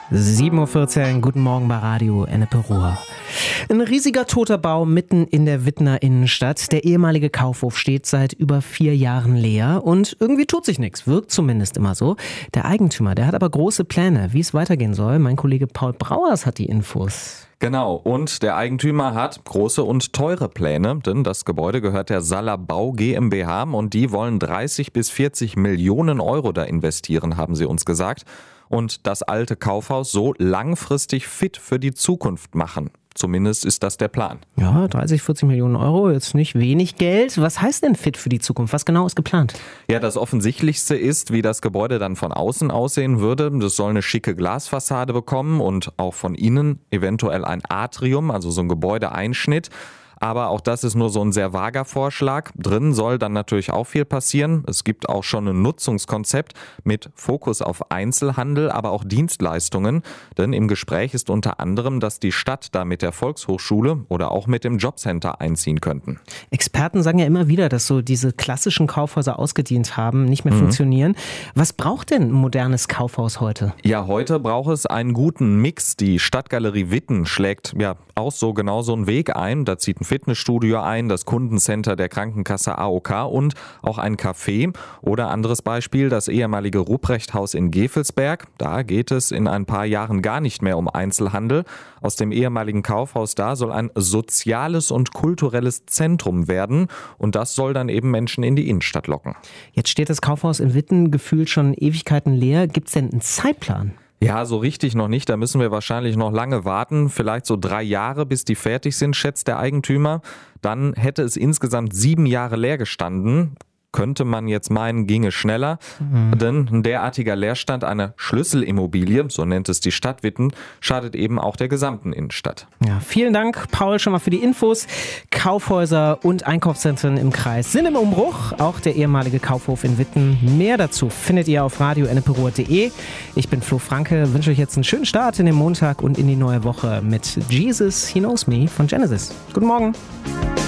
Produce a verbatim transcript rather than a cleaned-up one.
sieben Uhr vierzehn, guten Morgen bei Radio Ennepe-Ruhr. Ein riesiger toter Baum mitten in der Wittner Innenstadt. Der ehemalige Kaufhof steht seit über vier Jahren leer und irgendwie tut sich nichts, wirkt zumindest immer so. Der Eigentümer, der hat aber große Pläne, wie es weitergehen soll. Mein Kollege Paul Brauers hat die Infos. Genau, und der Eigentümer hat große und teure Pläne, denn das Gebäude gehört der Saller Bau GmbH und die wollen dreißig bis vierzig Millionen Euro da investieren, haben sie uns gesagt. Und das alte Kaufhaus so langfristig fit für die Zukunft machen. Zumindest ist das der Plan. Ja, dreißig, vierzig Millionen Euro, jetzt nicht wenig Geld. Was heißt denn fit für die Zukunft? Was genau ist geplant? Ja, das Offensichtlichste ist, wie das Gebäude dann von außen aussehen würde. Das soll eine schicke Glasfassade bekommen und auch von innen eventuell ein Atrium, also so ein Gebäudeeinschnitt. Aber auch das ist nur so ein sehr vager Vorschlag. Drin soll dann natürlich auch viel passieren. Es gibt auch schon ein Nutzungskonzept mit Fokus auf Einzelhandel, aber auch Dienstleistungen. Denn im Gespräch ist unter anderem, dass die Stadt da mit der Volkshochschule oder auch mit dem Jobcenter einziehen könnten. Experten sagen ja immer wieder, dass so diese klassischen Kaufhäuser ausgedient haben, nicht mehr mhm. funktionieren. Was braucht denn ein modernes Kaufhaus heute? Ja, heute braucht es einen guten Mix. Die Stadtgalerie Witten schlägt ja auch so genau so einen Weg ein. Da zieht ein Fitnessstudio ein, das Kundencenter der Krankenkasse A O K und auch ein Café. Oder anderes Beispiel, das ehemalige Ruprechthaus in Gevelsberg. Da geht es in ein paar Jahren gar nicht mehr um Einzelhandel. Aus dem ehemaligen Kaufhaus da soll ein soziales und kulturelles Zentrum werden. Und das soll dann eben Menschen in die Innenstadt locken. Jetzt steht das Kaufhaus in Witten gefühlt schon Ewigkeiten leer. Gibt es denn einen Zeitplan? Ja, so richtig noch nicht. Da müssen wir wahrscheinlich noch lange warten. Vielleicht so drei Jahre, bis die fertig sind, schätzt der Eigentümer. Dann hätte es insgesamt sieben Jahre leer gestanden. Könnte man jetzt meinen, ginge schneller. Mhm. Denn ein derartiger Leerstand einer Schlüsselimmobilie, so nennt es die Stadt Witten, schadet eben auch der gesamten Innenstadt. Ja, vielen Dank, Paul, schon mal für die Infos. Kaufhäuser und Einkaufszentren im Kreis sind im Umbruch. Auch der ehemalige Kaufhof in Witten. Mehr dazu findet ihr auf radio ennepe ruhr punkt de. Ich bin Flo Franke, wünsche euch jetzt einen schönen Start in den Montag und in die neue Woche mit Jesus, He Knows Me von Genesis. Guten Morgen.